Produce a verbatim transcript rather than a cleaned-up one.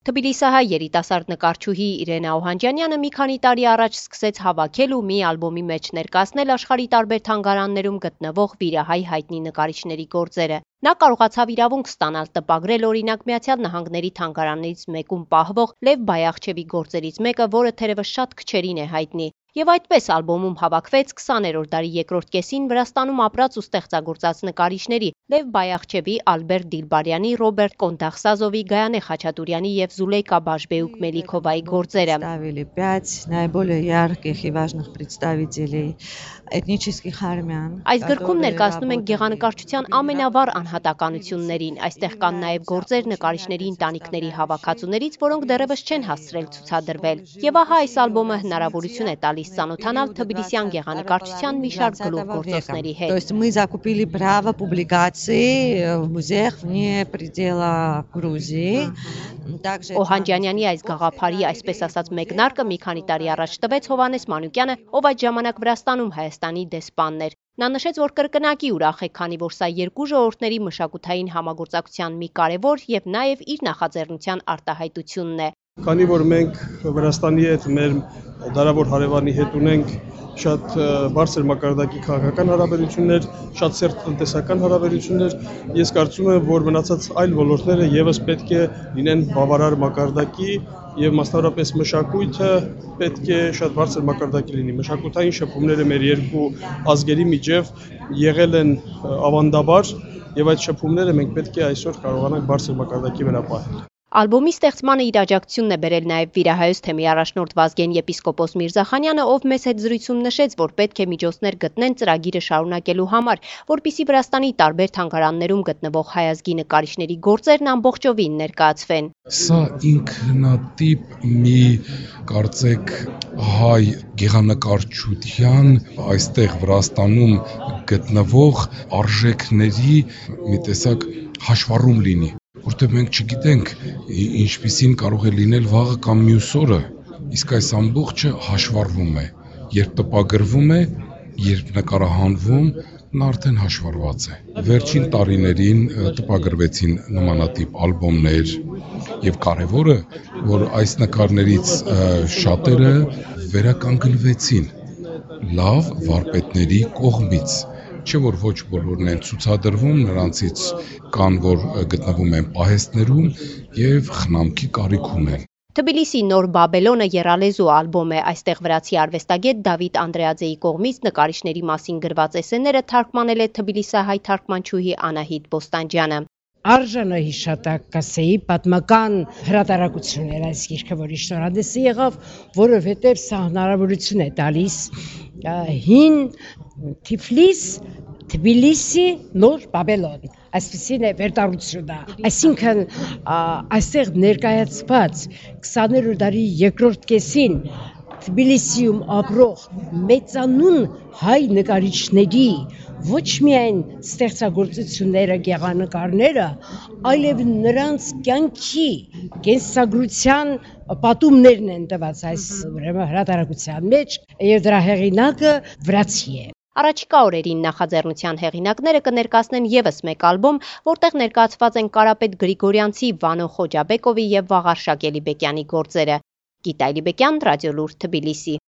Թբիլիսահայ երիտասարդ նկարչուհի Իրենա Օհանջանյանը մի քանի տարի առաջ սկսեց հավաքել ու մի ալբոմի մեջ ներկայացնել աշխարհի տարբեր թանգարաններում գտնվող վիրահայ հայտնի նկարիչների գործերը։ Նա կարողացավ իրավունք ստանալ տպագրել օրինակ Միացյալ Նահանգների թանգարաններից մեկում պահվող Լև Բայախչևի գործերից մեկը, որը թերևս շատ քչերին է հայտնի։ Եվ այդպես ալբոմում հավաքվեց քսաներորդ դարի երկրորդ կեսին Վրաստանում ապրած ու ստեղծագործած նկարիչների Լև Բայախչևի, Ալբերտ Դիլբարյանի, Ռոբերտ Կոնդախսազովի, Գայանե Խաչատուրյանի եւ Զուլեյկա Բաշբեուկ Մելիքովայի գործերը։ Այս գրքում ներկայացնում են գեղանկարչության ամենավառ անհատականություններին։ Այստեղ կան նաև գործեր նկարիչների ընտանիքների հավաքածուներից, որոնք դեռևս չեն հասցրել ցուցադրվել։ Եվ ահա այս ալբոմը հնարավորություն է տալիս ծանոթանալ թբիլիսյան գեղանկարչության մի շարք գլուխգործոցների հետ։ Օհանջանյանի այս գաղափարի, այսպես ասած, մեկնարկը մի քանի տարի առաջ տվեց Հովհաննես Մանուկյանը, ով այդ ժամանակ Վրաստանում Հայաստանի դեսպանն էր։ Նա նշեց, որ կրկնակի ուրախ է, քանի որ սա երկու ժողովուրդների մշակութային համագործակցության մի կարևոր եւ նաեւ իր նախաձեռնության արտահայտությունն է։ Քանի որ մենք Վրաստանի հետ մեր դարավոր հարևանի հետ ունենք շատ բարձր մակարդակի քաղաքական հարաբերություններ, շատ սերտ տնտեսական հարաբերություններ, ես կարծում եմ, որ մնացած այլ ոլորտները եւս պետք է լինեն բավարար մակարդակի եւ մասնավորապես մշակույթը պետք է շատ բարձր մակարդակի լինի։ Մշակութային շփումները մեր երկու ազգերի միջև եղել են ավանդաբար եւ այդ շփումները մենք պետք է այսօր կարողանանք բարձր մակարդակի վրա պահել։ Ալբոմի ստեղծմանը իր աջակցությունն է բերել նաև Վիրահայոց թեմի առաջնորդ Վազգեն եպիսկոպոս Միրզախանյանը, ով մեծ հետ զրույցում նշեց, որ պետք է միջոցներ գտնեն ծրագիրը շարունակելու համար, որպեսզի Վրաստանի տարբեր թանգարաններում գտնվող հայազգի նկարիչների գործերն ամբողջովին ներկայացվեն։ Սա ինքնատիպ մի, կարծեք, հայ գեղանկարչության այստեղ Վրաստանում գտնվող արժեքների մի տեսակ հաշվառում լինի, որտեղ մենք չգիտենք ինչպիսին կարող է լինել վաղը կամ մյուս օրը, իսկ այս ամբողջը հաշվառվում է, երբ տպագրվում է, երբ նկարահանվում, նա արդեն հաշվառված է։ Վերջին տարիներին տպագրվեցին նմանատիպ ալբոմներ եւ կարեւորը, որ այս նկարներից շատերը վերականգնվեցին լավ վարպետների կողմից, չէ որ ոչ բոլորն են ցուցադրվում, նրանցից կան, որ գտնվում են պահեստներում եւ խնամքի կարիք ունեն։ Թբիլիսի նոր Բաբելոնը եռալեզու ալբոմ է, այստեղ վրացի արվեստագետ Դավիթ Անդրեաձեի կողմից նկարիչների մասին գրված էսսեները թարգմանել է թբիլիսահայ թարգմանչուհի Անահիտ Բոստանջյանը։ Արժանը հիշատակ կասեի պատմական հրատարակություն էր այս գիրքը, որի շնորհանդեսը եղավ, որովհետև սա հնարավորություն է տալիս հին Թիֆլիս, Թբիլիսի նոր Բաբելոն, այսպիսին է վերտարությունը, այսինքն այստեղ ներկայացված քսաներորդ դարի երկրորդ կեսին Թբիլիսիում ապրող մեծանուն հայ նկարիչների ոչ միայն ստեղծագործությունները, գեղանկարները, այլև նրանց կյանքի կենսագրության պատումներն են տված այս հրատարակության մեջ, եւ դրա հեղինակը վրացի է։ Առաջիկա օրերին նախաձեռնության հեղինակները կներկայացնեն եւս մեկ ալբոմ, որտեղ ներկայացված են Կարապետ Գրիգորյանցի, Վանո Խոջաբեկովի եւ Վաղարշակ Էլիբեկյանի գործերը։ Գիտա Էլիբեկյան, Ռադիոլուր, Թբիլիսի։